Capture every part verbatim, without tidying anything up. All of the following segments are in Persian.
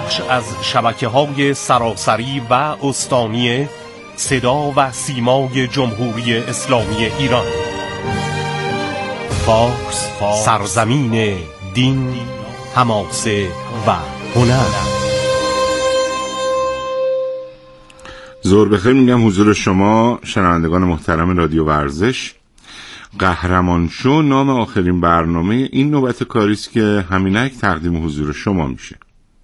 پخش از شبکه‌های سراسری و استانی صدا و سیمای جمهوری اسلامی ایران. فارس، سرزمین دین، حماسه و هنر. ظهر بخیر میگم حضور شما شنوندگان محترم رادیو ورزش. قهرمان شو نام آخرین برنامه این نوبت کاری است که همینک تقدیم حضور شما میشه.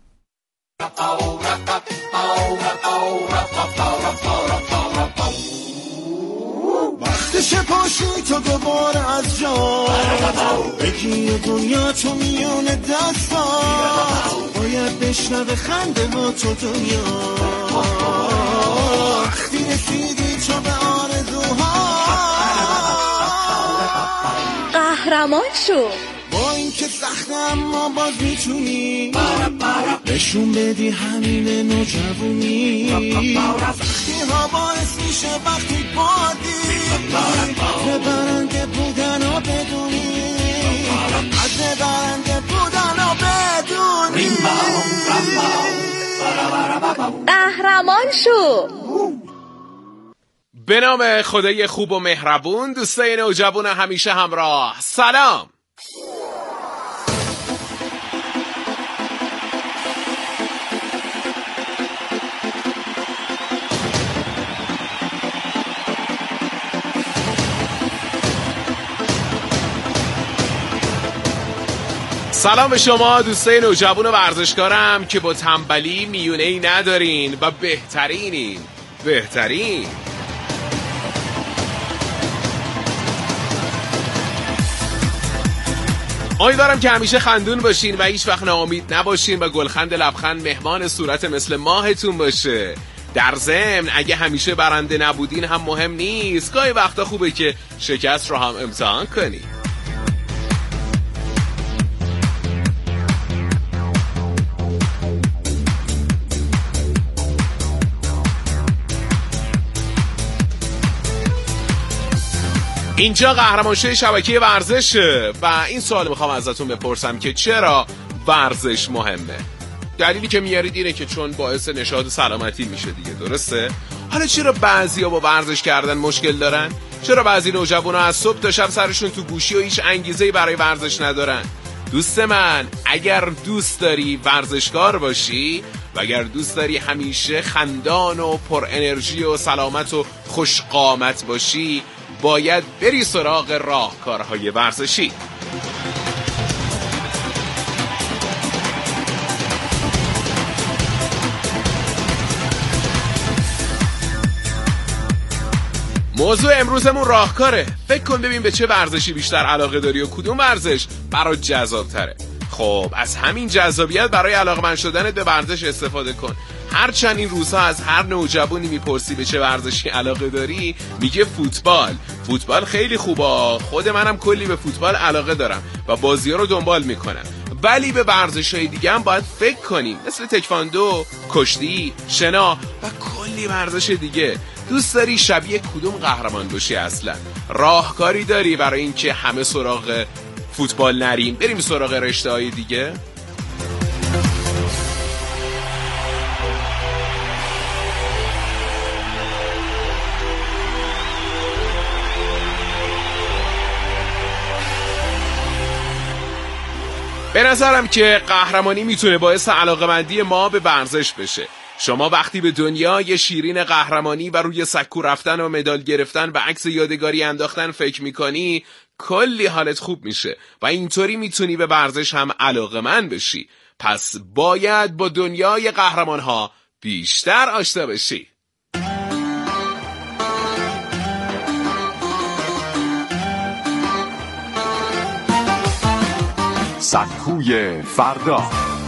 وقتش پاشی تا دوباره از جا بگی دنیا تو میون دستا، باید بشنوه خنده با تو دنیا. وقتی رسیدی تو به آرزوها، قهرمان شو. با این که سخته اما باز میتونی نشون بدی همین نوجوانی. وقتی ها باعث میشه وقتی بادی عد برنده بودن و بدونی، عد برنده بودن و بدونی. قهرمان شو. به نام خدای خوب و مهربون، دوستای نوجوان همیشه همراه، سلام. سلام به شما دوستای نوجوان و ورزشکارم که با تنبلی میونه‌ای ندارین و بهترینین. بهترین امیدوارم که همیشه خندون باشین و هیچ وقت ناامید نباشین و گلخند لبخند مهمان صورت مثل ماهتون باشه. در ضمن اگه همیشه برنده نبودین هم مهم نیست، گاهی وقتا خوبه که شکست رو هم امتحان کنین. اینجا قهرمانشوی شبکه ورزشه و این سوال میخوام ازتون بپرسم که چرا ورزش مهمه؟ دلیلی که میارید اینه که چون باعث نشاط سلامتی میشه دیگه، درسته؟ حالا چرا بعضیا با ورزش کردن مشکل دارن؟ چرا بعضی نوجوانا از صبح تا شب سرشون تو گوشی و هیچ انگیزه‌ای برای ورزش ندارن؟ دوست من، اگر دوست داری ورزشکار باشی و اگر دوست داری همیشه خندان و پر انرژی و سلامت و خوشقامت باشی، باید بری سراغ راهکارهای ورزشی. موضوع امروزمون راهکاره. فکر کن ببین به چه ورزشی بیشتر علاقه داری و کدوم ورزش برات جذاب تره. خب از همین جذابیت برای علاقه‌مند شدنت به ورزش استفاده کن. هرچند این روزها از هر نوجوانی میپرسی به چه ورزشی علاقه داری، میگه فوتبال. فوتبال خیلی خوبه، خود منم کلی به فوتبال علاقه دارم و بازی‌ها رو دنبال میکنم، ولی به ورزش‌های دیگه هم باید فکر کنیم، مثل تکواندو، کشتی، شنا و کلی ورزش دیگه. دوست داری شبیه کدوم قهرمان باشی؟ اصلا راهکاری داری برای اینکه همه سراغ فوتبال نریم، بریم سراغ رشته‌های دیگه؟ به نظرم که قهرمانی میتونه باعث علاقه‌مندی ما به ورزش بشه. شما وقتی به دنیای شیرین قهرمانی و روی سکو رفتن و مدال گرفتن و عکس یادگاری انداختن فکر میکنی، کلی حالت خوب میشه و اینطوری میتونی به ورزش هم علاقه‌مند بشی. پس باید با دنیای قهرمان‌ها بیشتر آشنا بشی. سکوی فردا.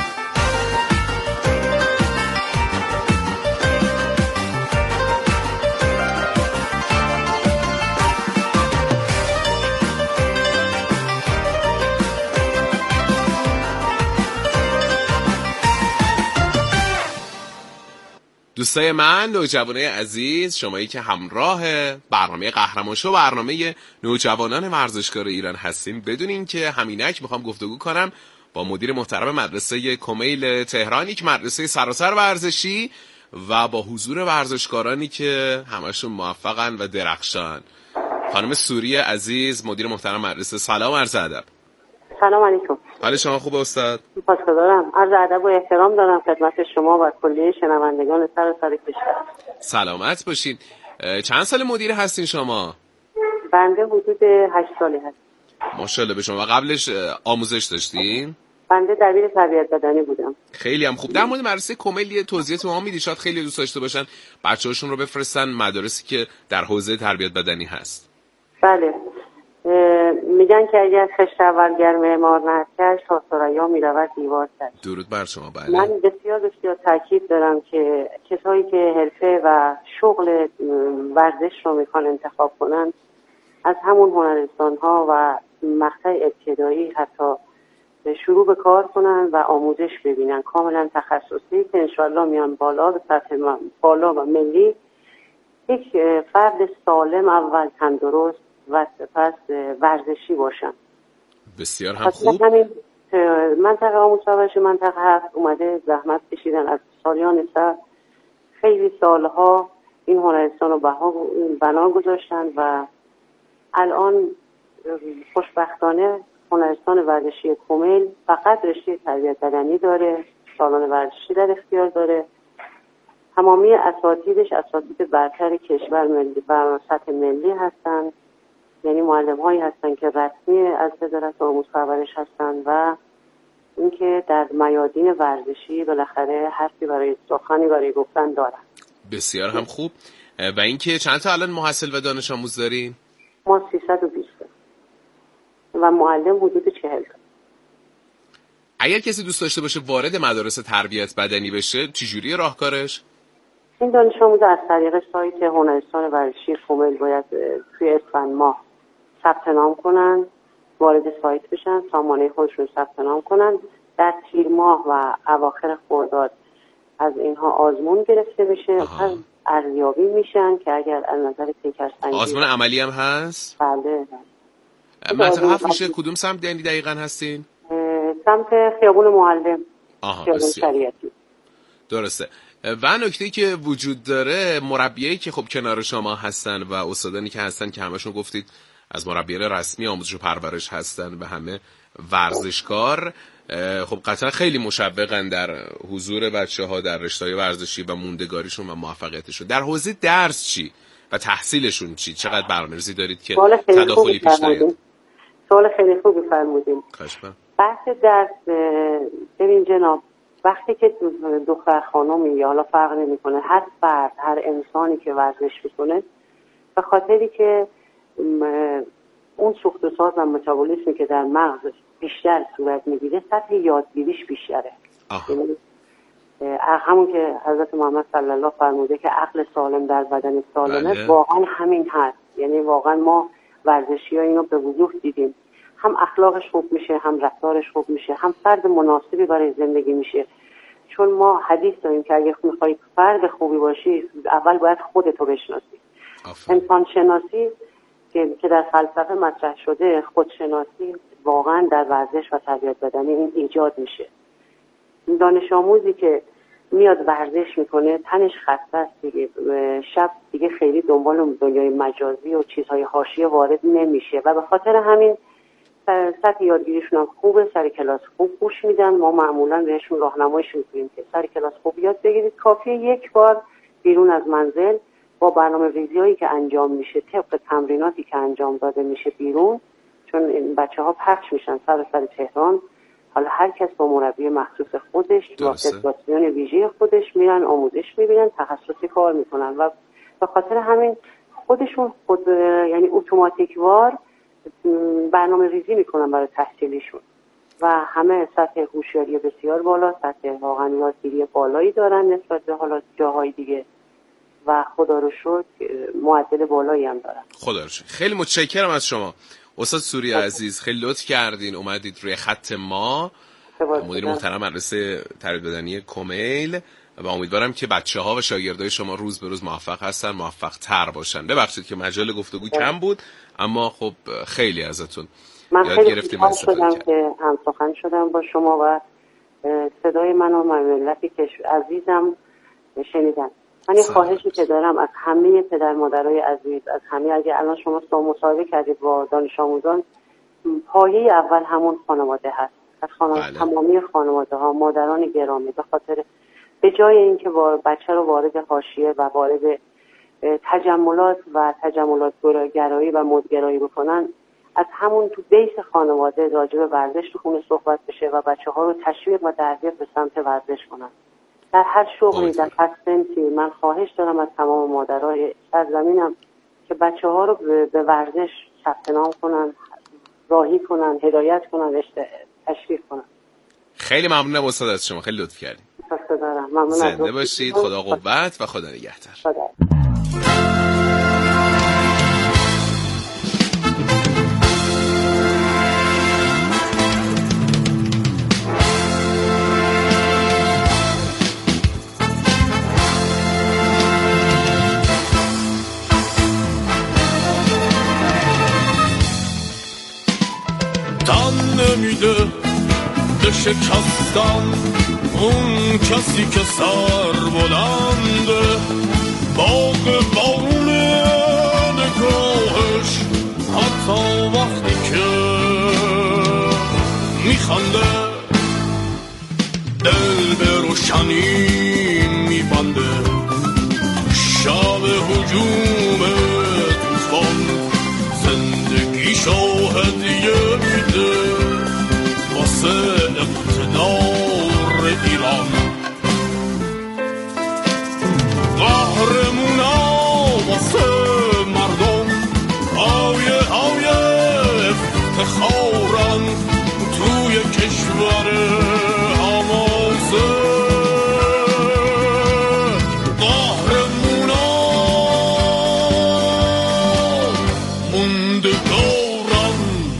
دوستای من، نوجوانای عزیز، شمایی که همراه برنامه قهرمان شو، برنامه نوجوانان ورزشکار ایران هستین، بدونین که همینک میخوام گفتگو کنم با مدیر محترم مدرسه کمیل تهران، یک مدرسه سراسر ورزشی و با حضور ورزشکارانی که همشون موفقن و درخشان. خانم سوری عزیز، مدیر محترم مدرسه، سلام، عرض ادب. سلام علیکم. حال شما خوبه استاد؟ سپاسگزارم. عرض ادب و احترام دارم خدمت شما و کلیه شنوندگان سراسر کشور. سلامت باشین. چند سال مدیر هستین شما؟ بنده حدود هشت سالی هست. ماشاءالله به شما. و قبلش آموزش داشتین؟ بنده دبیر تربیت بدنی بودم. خیلی هم خوب. در مورد مدرسه کمیل یه توضیح تو ما میدی؟ شاید خیلی دوست داشته باشن بچه‌هاشون رو بفرستن مدارسی که در حوزه تربیت بدنی هست. بله. میگن که اگر خشت اول گر معمار نکرد تا ثریا میرود دیوار کرد. درود بر شما. بله. من بسیار بسیار تاکید دارم که کسایی که حرفه و شغل ورزش رو میخوان انتخاب کنن از همون هنرستان ها و مقطع ابتدایی حتی شروع به کار کنن و آموزش ببینن کاملا تخصصی که انشالله میان بالا به سطح بالا و ملی یک فرد سالم اول تندرست و سپس ورزشی باشن. بسیار هم خوب. همین منطقه آموزش پرورش منطقه هفت اومده زحمت کشیدن از سالیان سر، خیلی سالها این هنرستان رو بنا گذاشتن و الان خوشبختانه هنرستان ورزشی کمیل فقط رشته تربیت بدنی داره، سالن ورزشی در اختیار داره. تمامی اساتیدش اساتید برتر کشور ملی و سطح ملی هستند، یعنی معلم هایی هستن که رسمی از وزارت آموزش پرورش هستن و اینکه در میادین ورزشی بالاخره حرفی برای سخنی برای گفتن دارن. بسیار هم خوب. و اینکه چند تا الان محصل و دانش آموز دارین؟ ما سیصد و بیست و معلم حدود چهل. اگر کسی دوست داشته باشه وارد مدارس تربیت بدنی بشه چجوری راهکارش؟ این دانش آموز از طریق سایت هنرستان ورزشی کمیل باید توی اسفند ماه ثبت نام کنن، وارد سایت بشن، سامانه خودشون ثبت نام کنن، در تیر ماه و اواخر خرداد از اینها آزمون گرفته بشه، پس ارزیابی میشن که اگر از نظر پیکرسنجی آزمون عملی هم هست؟ بله. منطقه هفت میشه کدوم سمت یعنی دقیقاً هستین؟ سمت خیابون معلم. آها خیابون شریعتی. درسته. و نکته‌ای که وجود داره مربیایی که خب کنار شما هستن و استادانی که هستن که همشون گفتید از مربیان رسمی آموزش و پرورش هستن و همه ورزشکار، خب قطعا خیلی مشوقن در حضور بچه‌ها در رشته‌های ورزشی و موندگاریشون و موفقیتشون. در حوزه درس چی و تحصیلشون چی؟ چقدر برنامه‌ریزی دارید که تداخلی پیش نیاد؟ سوال خیلی خوبی فرمودین. بحث درس، ببین جناب، وقتی که دختر خانمی یا حالا فرق نمی‌کنه هر فرد هر انسانی که ورزش می‌کنه به خاطری که اون سوخت و ساز و متابولیسمی که در مغز بیشتر صورت میگیره سطح یادگیریش بیشتره. همون که حضرت محمد صلی الله فرموده که عقل سالم در بدن سالمه. بله. واقعا همین هست، یعنی واقعا ما ورزشی ها اینو به وضوح دیدیم، هم اخلاقش خوب میشه، هم رفتارش خوب میشه، هم فرد مناسبی برای زندگی میشه. چون ما حدیث داریم که اگه میخوای فرد خوبی باشی اول باید خودتو بشناسی. انسان شناسی که در فلسفه مطرح شده، خودشناسی واقعا در ورزش و تربیت بدنی این ایجاد میشه. دانش آموزی که میاد ورزش میکنه تنش خسته است دیگه، شب دیگه خیلی دنبال دنیای مجازی و چیزهای حاشیه وارد نمیشه و به خاطر همین سطح یادگیریشون هم خوبه، سر کلاس خوب گوش میدن. ما معمولا بهشون راهنماییش میکنیم که سر کلاس خوب یاد بگیرید، کافیه یک بار بیرون از منزل با برنامه ریزیایی که انجام میشه طبق تمریناتی که انجام داده میشه بیرون، چون این بچه ها پخش میشن سر سر تهران، حالا هر کس با مربی مخصوص خودش با سیستم ویژه خودش میرن آموزش میبینن، تخصصی کار میکنن و به خاطر همین خودشون خود یعنی اتوماتیک وار برنامه ریزی میکنن برای تحصیلیشون و همه سطح هوشیاری بسیار بالا، سطح واقعا یادگیری بالایی دارن نسبت به حالا جاهای دیگه و خدا رو شکر معدل بالایی هم دارن. خدا رو شکر. خیلی متشکرم از شما استاد سوری عزیز، خیلی لطف کردین اومدید روی خط ما، مدیر محترم مدرسه تربیت بدنی کمیل، و امیدوارم که بچه‌ها و شاگردای شما روز به روز موفق هستن، موفق تر باشن. ببخشید که مجال گفتگو کم بود، اما خب خیلی ازتون من خیلی خوشحال شدم که هم سخن شدم با شما و صدای من و ملتی که عزیزم شنیدن. من این خواهشی که دارم از همه پدر مادرای عزیز، از همه، اگه الان شما مصاحبه کردید با دانش آموزان، پایه اول همون خانواده هست. از خانواده تمامی خانواده ها، مادران گرامی، به خاطر به جای اینکه بچه رو وارد حاشیه و وارد تجملات و تجملات گرایی و مدگرایی بکنن، از همون تو بیس خانواده راجع به ورزش تو خونه صحبت بشه و بچه ها رو تشویق و ترغیب به سمت ورزش کنن. در هر شغلی، در هر سمتی من خواهش دارم از تمام مادرای سرزمینم که بچه ها رو به ورزش ثبت نام کنن، راهی کنن، هدایت کنن، تشویق کنن. خیلی ممنونم استاد از شما، خیلی لطف کردید. ممنونم. زنده باشید، خدا قوت و خدا نگهدار. خدا. نمیده به شکستن اون کسی که سر بلنده، باغ بارون نگاهش حتی وقتی که میخنده، دل به روشنی میبنده، شب هجوم توفان زندگیشو هدیه میده واسه اقتدار ایران. قهرمونا واسه مردم های های افتخارن توی کشور هماسه. قهرمونا موندگارن.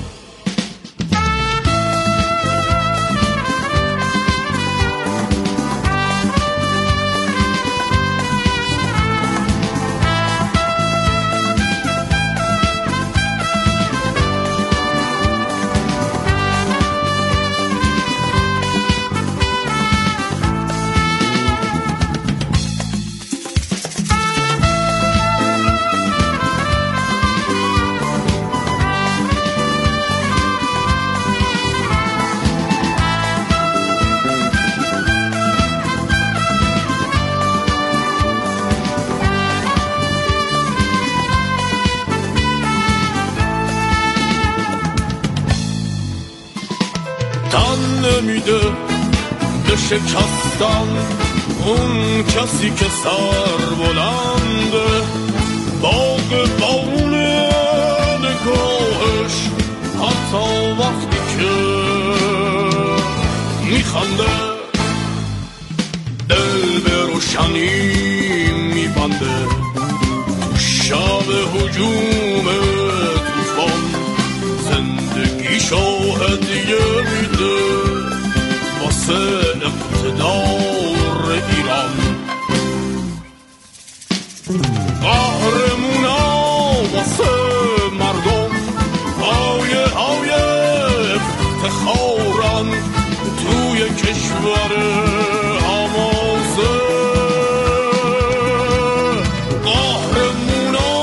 نمیده به شکستن اون کسی که سر بلنده، باغ بارون نگاهش حتی وقتی که میخنده، دل به روشنی میبنده، شب هجوم توفان زندگیشو هدیه میده واسه اقتدار ایران. قهرمونا واسه مردم های های افتخارن توی کشور هماسه. قهرمونا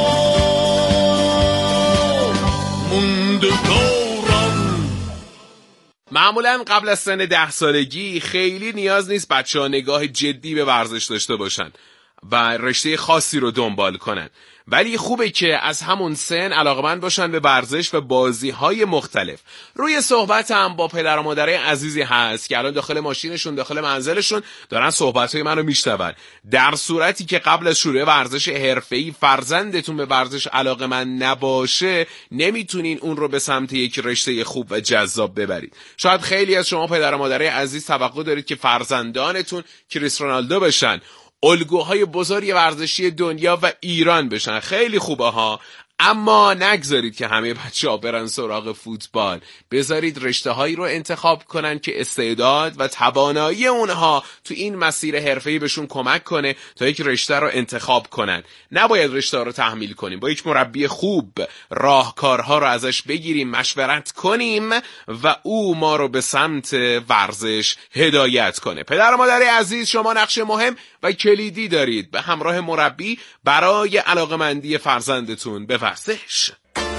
موندگارن. معمولا قبل از سن ده سالگی خیلی نیاز نیست بچه ها نگاه جدی به ورزش داشته باشن و رشته خاصی رو دنبال کنن، ولی خوبه که از همون سن علاقمند باشن به ورزش و بازی‌های مختلف. روی صحبت هم با پدر و مادرای عزیزی هست که الان داخل ماشینشون، داخل منزلشون دارن صحبت‌های منو میشنون. در صورتی که قبل از شروع ورزش حرفه‌ای فرزندتون به ورزش علاقه‌مند نباشه، نمیتونین اون رو به سمت یک رشته خوب و جذاب ببرید. شاید خیلی از شما پدر و مادرای عزیز توقع دارید که فرزندانتون کریستیانو رونالدو بشن، الگوهای بزرگ ورزشی دنیا و ایران بشن. خیلی خوبه ها، اما نگذارید که همه بچه‌ها برن سراغ فوتبال. بذارید رشته‌هایی رو انتخاب کنن که استعداد و توانایی اونها تو این مسیر حرفه‌ای بهشون کمک کنه تا یک رشته رو انتخاب کنن. نباید رشته رو تحمیل کنیم. با یک مربی خوب راهکارها رو ازش بگیریم، مشورت کنیم و او ما رو به سمت ورزش هدایت کنه. پدر و مادر عزیز، شما نقش مهم و کلیدی دارید به همراه مربی برای علاقه‌مندی فرزندتون به ورزش.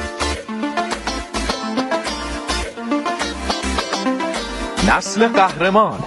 نسل قهرمان.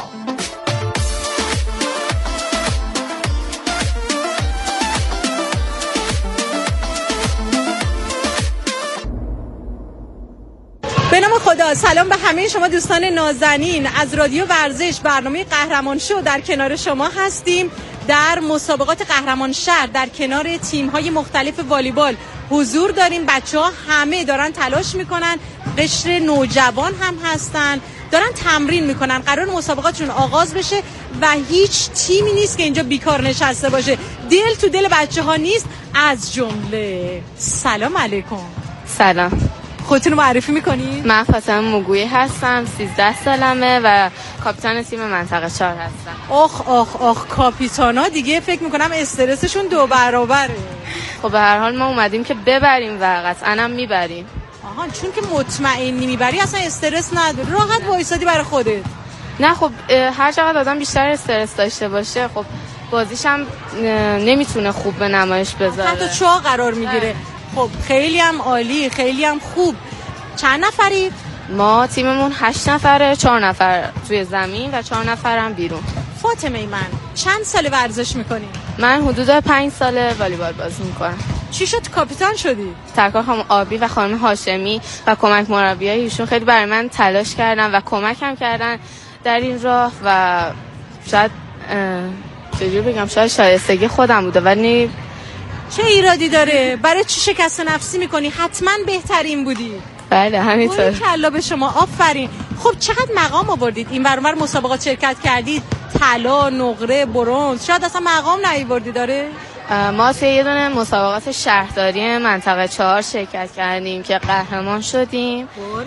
به نام خدا. سلام به همه شما دوستان نازنین از رادیو ورزش. برنامه قهرمان شو در کنار شما هستیم. در مسابقات قهرمان شهر در کنار تیم‌های مختلف والیبال حضور داریم. بچه‌ها همه دارن تلاش میکنن، قشر نوجوان هم هستن، دارن تمرین میکنن. قرار مسابقاتشون آغاز بشه و هیچ تیمی نیست که اینجا بیکار نشسته باشه. دل تو دل بچه‌ها نیست، از جمله. سلام علیکم. سلام. خودتون رو معرفی میکنید؟ من فاطمه موگویی هستم، سیزده سالمه و کاپیتان تیم منطقه چهار هستم. آخ آخ آخ کاپیتانا دیگه فکر میکنم استرسشون دو برابره. خب به هر حال ما اومدیم که ببریم و قطعا هم میبریم. آها، چون که مطمئنی میبری اصلا استرس نداری، راحت وایسادی برای خودت. نه خب هر چقدر آدم بیشتر استرس داشته باشه خب بازیش هم نمیتونه خوب به نمایش بذاره، حتی چا قرار میگیره. خب خیلی هم عالی، خیلی هم خوب. چند نفرید؟ ما تیممون هشت نفره، چهار نفر توی زمین و چهار نفر هم بیرون. فاطمه من چند سال ورزش میکنی؟ من حدود پنج ساله والیبال بازی میکنم. چی شد کاپیتان شدی؟ سرکار خانم آبی و خانم هاشمی و کمک مربیای ایشون خیلی برای من تلاش کردن و کمکم کردن در این راه و شاید چجوری بگم شاید شایستگی خودم بوده ولی چه ایرادی داره؟ برای چی شکست نفسی میکنی؟ حتما بهترین بودی. بله همینطور. کلا به شما، آفرین. خب چقدر مقام آوردید؟ این برابر مسابقات شرکت کردید، طلا، نقره، برنز، شاید اصلا مقام نیاوردی داره؟ ما توی یه دونه مسابقات شهرداری منطقه چهار شرکت کردیم که قهرمان شدیم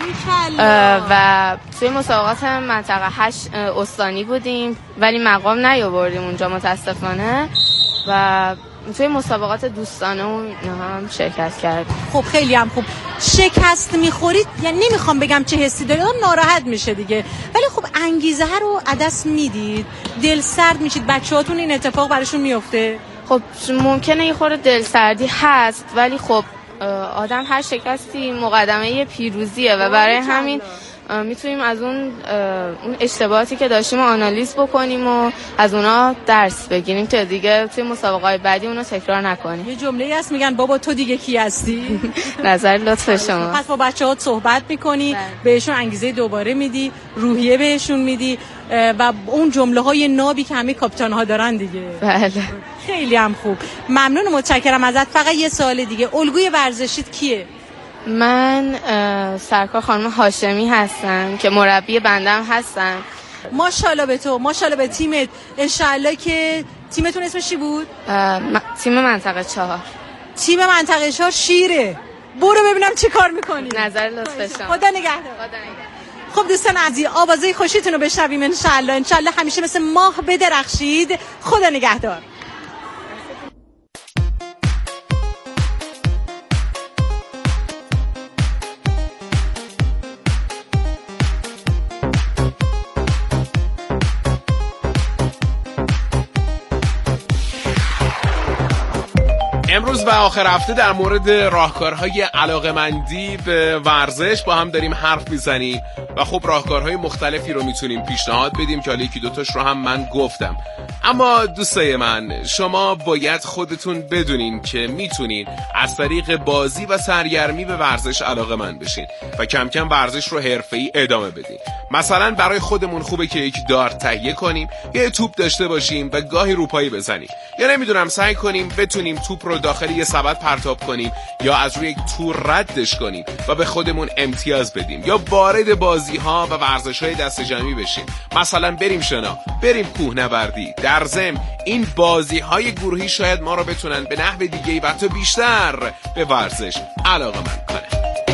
و توی مسابقات منطقه هشت استانی بودیم ولی مقام نیاوردیم اونجا متاسفانه و توی مسابقات دوستانه و هم شرکت کرد. خب خیلی هم خوب. شکست میخورید یعنی نمیخوام بگم چه حسی دارید، ناراحت میشه دیگه، ولی خب انگیزه رو عدس میدید، دل سرد میشید. بچه‌هاتون این اتفاق براشون میفته؟ خب ممکنه یه خورده دل سردی هست ولی خب آدم هر شکستی مقدمه پیروزیه و برای همین میتونیم از اون اون اشتباهاتی که داشتیم آنالیز بکنیم و از اونا درس بگیریم که دیگه توی مسابقات بعدی اونو تکرار نکنیم. یه جمله‌ای هست میگن بابا تو دیگه کی هستی؟ نظر لطف شما. پس با بچه‌ها صحبت میکنی، بهشون انگیزه دوباره میدی، روحیه بهشون میدی و اون جمله‌های نابی که همه کاپیتان‌ها دارن دیگه. بله. خیلی هم خوب. ممنون و متشکرم ازت. فقط یه سوال دیگه، الگوی ورزشیت کیه؟ من سرکار خانم هاشمی هستم که مربی بندم هستن. ماشاءالله به تو، ماشاءالله به تیمت. انشالله که تیمتون اسمش چی بود؟ م... تیم منطقه چهار. تیم منطقه چهار شیره. برو ببینم چی کار میکنی. نظر لطف شما. خدا نگهدار. خب دوستان عزیز، آوازه خوشیتون رو بشنویم انشالله. انشالله همیشه مثل ماه بدرخشید. خدا نگهدار. امروز و آخر هفته در مورد راهکارهای علاقه‌مندی به ورزش با هم داریم حرف میزنیم و خب راهکارهای مختلفی رو میتونیم پیشنهاد بدیم که حالا یکی دوتاش رو هم من گفتم. اما دوستای من، شما باید خودتون بدونین که میتونین از طریق بازی و سرگرمی به ورزش علاقه‌مند بشین و کم کم ورزش رو حرفه‌ای ادامه بدین. مثلا برای خودمون خوبه که یک دارت تهیه کنیم، یه توپ داشته باشیم و گاهی روپایی بزنیم، یا نمیدونم سعی کنیم بتونیم توپ رو داخل یه سبد پرتاب کنیم یا از روی یک تور ردش کنیم و به خودمون امتیاز بدیم، یا وارد بازی بازی ها و ورزش های دست جمعی بشیم. مثلا بریم شنا، بریم کوهنوردی. در ضمن این بازی های گروهی شاید ما رو بتونن به نحو دیگه‌ای و حتی بیشتر به ورزش علاقه‌مند کنه.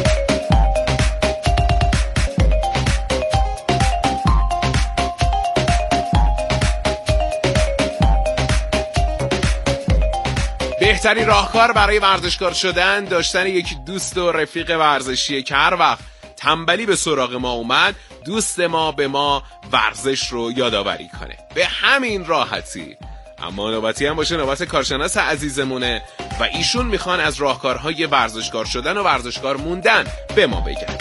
بهترین راهکار برای ورزشکار شدن داشتن یک دوست و رفیق ورزشیه که هر وقت تنبلی به سراغ ما اومد دوست ما به ما ورزش رو یادآوری کنه. به همین راحتی. اما نوبتی هم باشه نوبت کارشناس عزیزمونه و ایشون میخوان از راهکارهای ورزشکار شدن و ورزشکار موندن به ما بگن.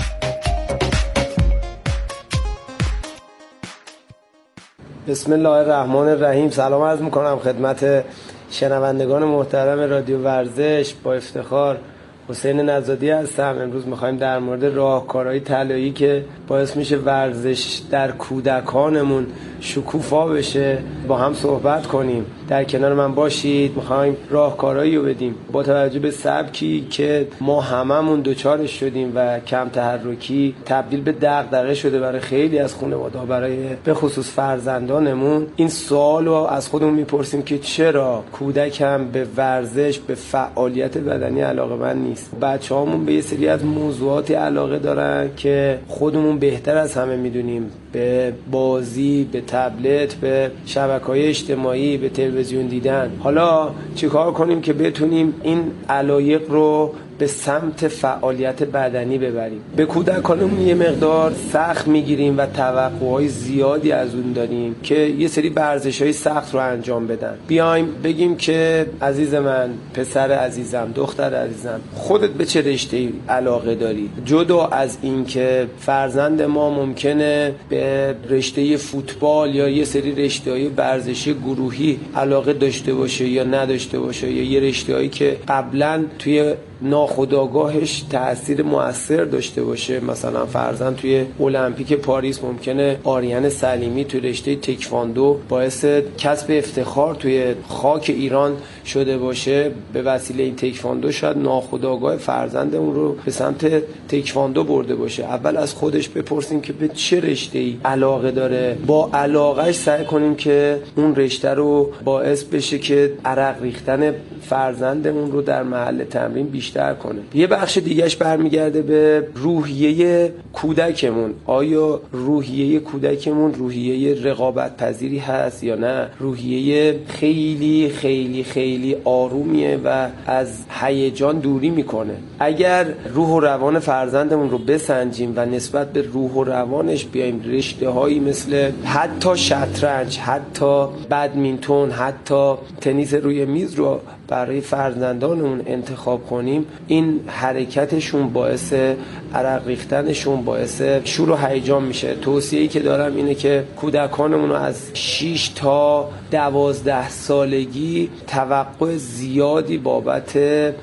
بسم الله الرحمن الرحیم. سلام عرض میکنم خدمت شنوندگان محترم رادیو ورزش. با افتخار حسین نزادی هستم. امروز میخوایم در مورد راهکارهای طلایی که باعث میشه ورزش در کودکانمون شکوفا بشه با هم صحبت کنیم. در کنار من باشید. میخوایم راهکارهایی رو بدیم با توجه به سبکی که ما هممون دوچارش شدیم و کم تحرکی تبدیل به دغدغه شده برای خیلی از خانواده‌ها، برای به خصوص فرزندانمون. این سوال رو از خودمون میپرسیم که چرا کودکم به ورزش، به فعالیت بدنی علاقه‌مند نیست؟ بچه‌هامون به یه سری از موضوعاتی علاقه دارن که خودمون بهتر از همه میدونیم، به بازی، به تبلت، به شبکه‌های اجتماعی، به تلویزیون دیدن. حالا چیکار کنیم که بتونیم این علایق رو به سمت فعالیت بدنی ببریم؟ به کودکانمون یه مقدار سخت میگیریم و توقعهای زیادی از اون داریم که یه سری ورزش‌های سخت رو انجام بدن. بیایم بگیم که عزیز من، پسر عزیزم، دختر عزیزم، خودت به چه رشته‌ای علاقه داری؟ جدا از این که فرزند ما ممکنه به رشته فوتبال یا یه سری رشته‌های ورزشی گروهی علاقه داشته باشه یا نداشته باشه، یا یه رشته‌ای که قبلا توی ناخودآگاهش تأثیر مؤثر داشته باشه. مثلا فرضاً توی المپیک پاریس ممکنه آریان سلیمی توی رشته تکواندو باعث کسب افتخار توی خاک ایران شده باشه. به وسیله این تکواندو شاید ناخودآگاه فرزند اون رو به سمت تکواندو برده باشه. اول از خودش بپرسیم که به چه رشته‌ای علاقه داره، با علاقهش سعی کنیم که اون رشته رو باعث بشه که عرق ریختن فرزندمون رو در محل تمرین بیشتر کنه. یه بخش دیگهش برمیگرده به روحیه کودکمون. آیا روحیه کودکمون روحیه رقابت پذیری هست یا نه؟ روحیه خیلی خیلی خیلی آرومیه و از هیجان دوری میکنه. اگر روح و روان فرزندمون رو بسنجیم و نسبت به روح و روانش بیایم رشته هایی مثل حتی شطرنج، حتی بدمینتون، حتی تنیس روی میز رو برای فرزندانمون انتخاب کنیم، این حرکتشون باعث عرق ریختنشون، باعث شور و هیجان میشه. توصیه‌ای که دارم اینه که کودکانمون رو از شش تا دوازده سالگی توقع زیادی بابت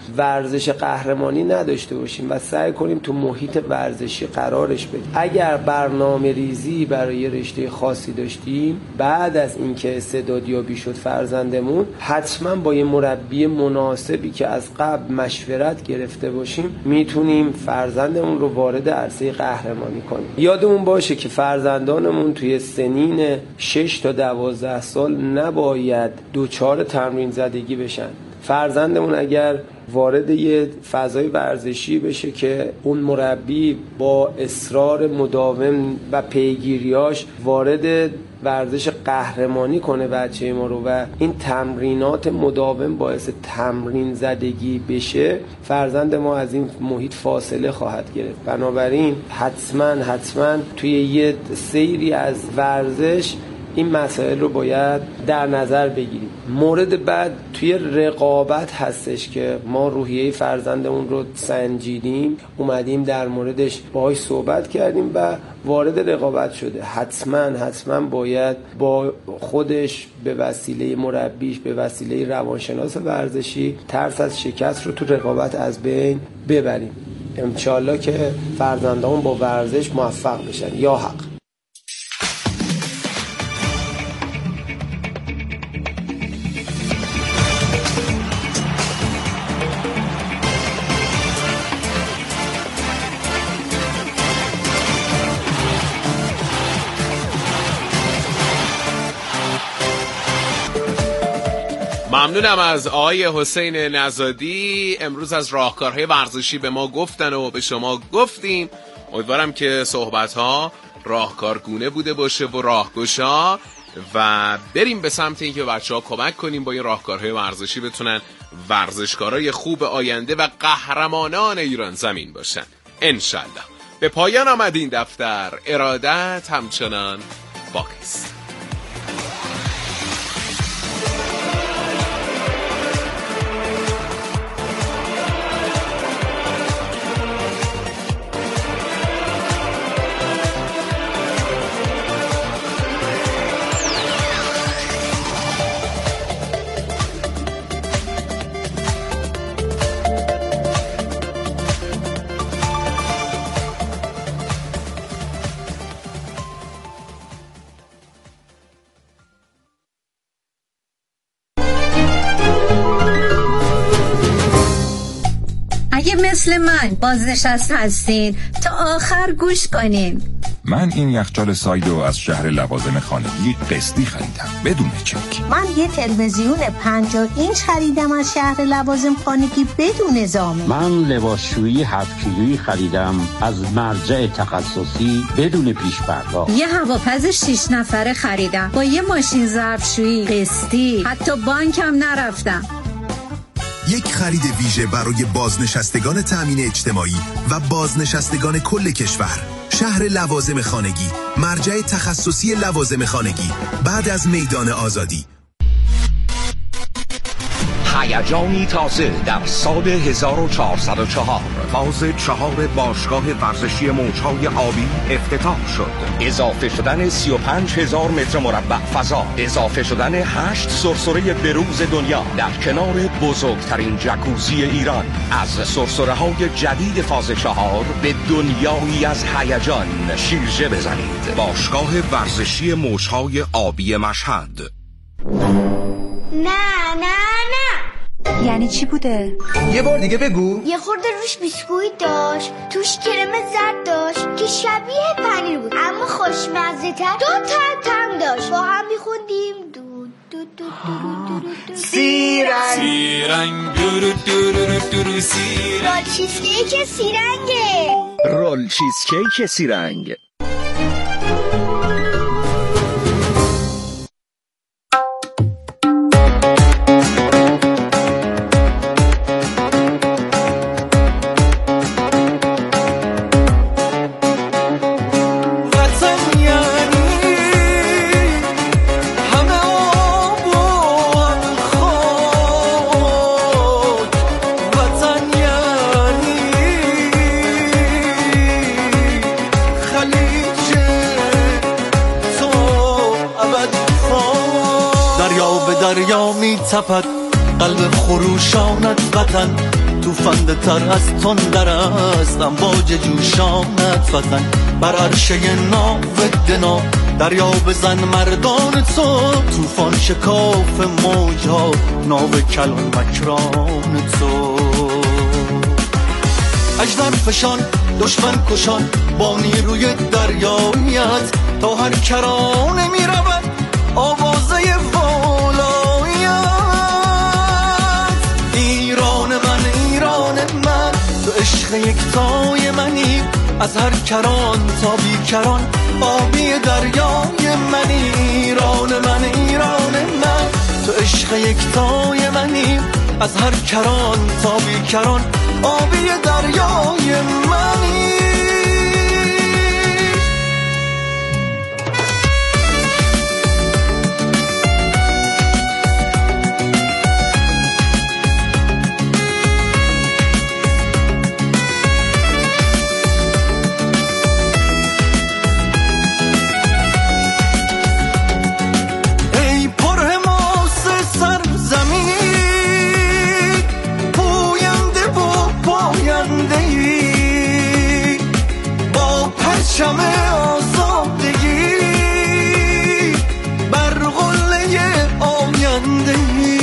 ورزش قهرمانی نداشته باشیم و سعی کنیم تو محیط ورزشی قرارش بدیم. اگر برنامه ریزی برای رشته خاصی داشتیم، بعد از اینکه استعدادیابی شد فرزندمون، حتما با یه مربی مناسبی که از قبل مشورت گرفته باشیم میتونیم فرزندمون رو وارد عرصه قهرمانی کنیم. یادمون باشه که فرزندانمون توی سنین شش تا دوازده سال نباید دوچار تمرین زدگی بشن. فرزندمون اگر وارد یه فضای ورزشی بشه که اون مربی با اصرار مداوم و پیگیریاش وارد ورزش قهرمانی کنه بچه ما رو و این تمرینات مداوم باعث تمرین زدگی بشه، فرزند ما از این محیط فاصله خواهد گرفت. بنابراین حتما حتما توی یه سیری از ورزش این مسائل رو باید در نظر بگیریم. مورد بعد توی رقابت هستش که ما روحیه فرزندمون رو سنجیدیم، اومدیم در موردش باهاش صحبت کردیم و وارد رقابت شده. حتما حتما باید با خودش به وسیله مربیش، به وسیله روانشناس ورزشی ترس از شکست رو تو رقابت از بین ببریم. انشالله که فرزندامون با ورزش موفق بشن. یا حق. ممنونم از آقای حسین نژادی. امروز از راهکارهای ورزشی به ما گفتن و به شما گفتیم. امیدوارم که صحبت‌ها راهکارگونه بوده باشه و راهگشا و بریم به سمت اینکه بچه‌ها کمک کنیم با این راهکارهای ورزشی بتونن ورزشکارای خوب آینده و قهرمانان ایران زمین باشن انشالله. به پایان آمد این دفتر. ارادت همچنان باقی است. مثل من بازنشسته هستین تا آخر گوش کنین. من این یخچال سایدو از شهر لوازم خانگی قسطی خریدم بدون چک. من یه تلویزیون پنجاه اینچ خریدم از شهر لوازم خانگی بدون ضامن. من لباسشویی هفت کیلویی خریدم از مرجع تخصصی بدون پیش پرداخت. یه هواپز شش نفره خریدم با یه ماشین ظرفشویی قسطی، حتی بانکم نرفتم. یک خرید ویژه برای بازنشستگان تأمین اجتماعی و بازنشستگان کل کشور. شهر لوازم خانگی، مرجع تخصصی لوازم خانگی، بعد از میدان آزادی. هیجانی تازه در سال هزار و چهارصد و چهار فاز چهار باشگاه ورزشی موجهای آبی افتتاح شد. اضافه شدن سی و پنج هزار متر مربع فضا، اضافه شدن هشت سرسره بروز دنیا در کنار بزرگترین جکوزی ایران. از سرسره های جدید فاز چهار به دنیایی از هیجان شیرجه بزنید. باشگاه ورزشی موجهای آبی مشهد. نه نه نه. یعنی چی بوده؟ یه بار دیگه بگو. یه خورده روش بیسکویت داشت، توش کرم زرد داشت که شبیه پنیر بود اما خوشمزه تر. دو تا هم داشت، با هم میخوندیم دو دو دو دو دو سیرنگ سیرنگ دو دو دو دو دو سیرنگ. رول چیزکیک سیرنگه. رول چیزکیک سیرنگ. تپد قلب خروشانت وطن، توفنده تر از تندر است امواج جوشانت وطن. بر عرشه ناو دنا دریا بزن مردان تو، توفان شکاف موجها ناو کلان مکران تو. اجدر فشان دشمن کشان با نیروی دریایت، تا هر کرانه می رود آوازه عشق یکتای منی، از هر کران تا بی کران آبی دریای منی. ایران من ایران من، تو عشق یکتای منی، از هر کران تا بی کران آبی دریای منی. شم آزادگی بر قله آیندگی،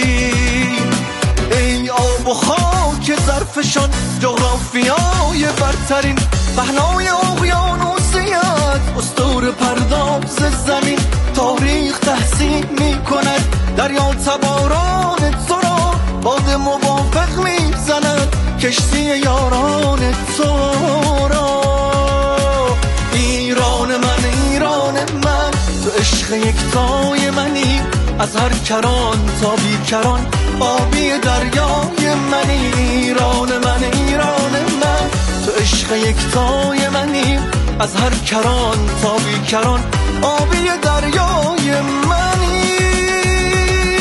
ای آب و خاک ظرفشان جغرافیای برترین، پهنای اقیانوسیت استور پرداز زمین. تاریخ تحسین می کند در دریا تباران تو را باد موافق میزند کشتی یاران تو را. ایران من ایران من تو عشق یکتای منی، از هر کران تا بی کران آبی دریای منی. ایران من ایران من تو عشق یکتای منی، از هر کران تا بی کران آبی دریای من.